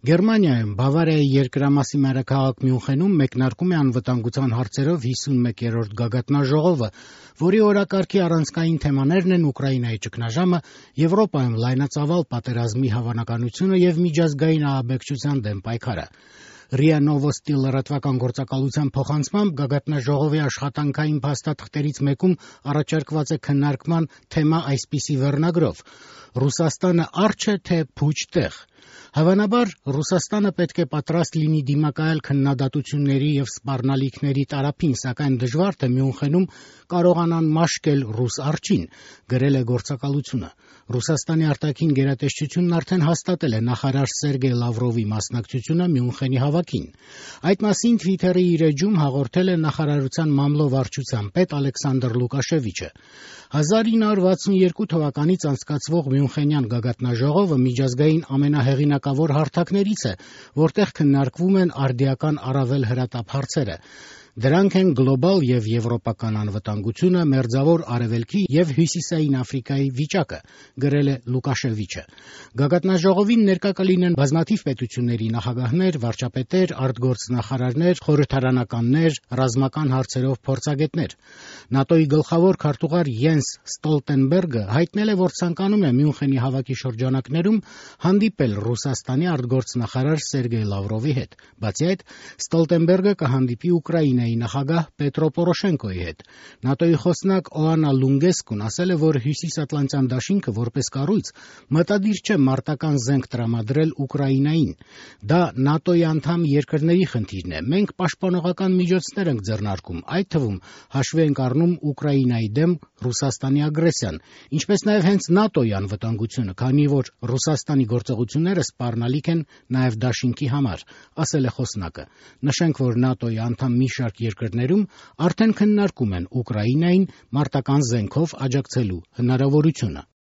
Գերմանիայում Բավարիայի երկրամասի մայրաքաղաք Մյունխենում մեկնարկում է անվտանգության հարցերով 51-րդ գագաթնաժողովը, որի օրակարգի առանցքային թեմաներն են Ուկրաինայի ճգնաժամը, Եվրոպայում լայնածավալ պատերազմի հավանականությունը եւ միջազգային ահաբեկչության դեմ պայքարը։ ՌԻԱ Նովոստի լրատվական գործակալության փոխանցմամբ գագաթնաժողովի աշխատանքային փաստաթղթերից մեկում առաջարկված է քննարկման թեմա այսպիսի վերնագրով. «Ռուսաստանը առ չէ թե փուչ տեղ»։ Հավանաբար Ռուսաստանը պետք է պատրաստ լինի դիմակայել քննադատությունների եւ սպառնալիքների տարափին, սակայն դժվար թե Մյունխենում կարողանան մաշկել ռուս արջին, գրել է գործակալությունը։ Ռուսաստանի արտաքին գերատեսչությունն արդեն հաստատել է նախարար Սերգեյ Լավրովի մասնակցությունը Մյունխենի հավաքին։ Այդ մասին Թվիթերի իր էջում հաղորդել է նախարարության մամլո-վարչության պետ Ալեքսանդր Լուկաշևիչը։ 1962 թվականից անցկացվող Մյունխենյան գագաթնաժողովը միջազգային ամենահեղինակավոր հարթակներից է, որտեղ քննարկվում են արդիական առավել հրատապ հարցերը։ Դրանք են գլոբալ եւ եվրոպական անվտանգությունը, Մերձավոր Արևելքի եւ Հյուսիսային Աֆրիկայի վիճակը, գրել է Լուկաշևիչը։ Գագաթնաժողովին ներկա կլինեն բազմաթիվ պետությունների նախագահներ, վարչապետեր, արտգործնախարարներ, խորհրդարանականներ, ռազմական հարցերով փորձագետներ։ ՆԱՏՕ-ի գլխավոր քարտուղար Յենս Ստոլտենբերգը հայտնել է, որ ցանկանում է Մյունխենի հավաքի շրջանակներում հանդիպել Ռուսաստանի արտգործնախարար Սերգեյ Լավրովի հետ։ Բացի այդ, Ստոլտենբերգը կհանդիպի Ուկրաինայի նախագահ Պետրո Պորոշենկոյի հետ։ ՆԱՏՕ-ի խոսնակ Օանա Լունգեսկուն ասել է, որ Հյուսիսատլանտյան դաշինքը որպես կառույց մտադիր չէ մարտական զենք տրամադրել Ուկրաինային։ Դա ՆԱՏՕ-ի անդամ երկրների խնդիրն է։ Մենք պաշտպանողական միջոցներ ենք ձեռնարկում, այդ թվում հաշվի ենք առնում Ուկրաինայի դեմ Ռուսաստանի ագրեսիան, ինչպես նաև հենց ՆԱՏՕ-ի անվտանգությունը, քանի որ Ռուսաստանի գործողությունները սպառնալիք են նաև դաշինքի համար, ասել է խոսնակը։ Նշենք, որ ՆԱՏՕ-ի անդամ մի շարք երկրներում արդեն քննարկում են Ուկրաինային մարտական զենքով աջակցելու հնարավորությունը։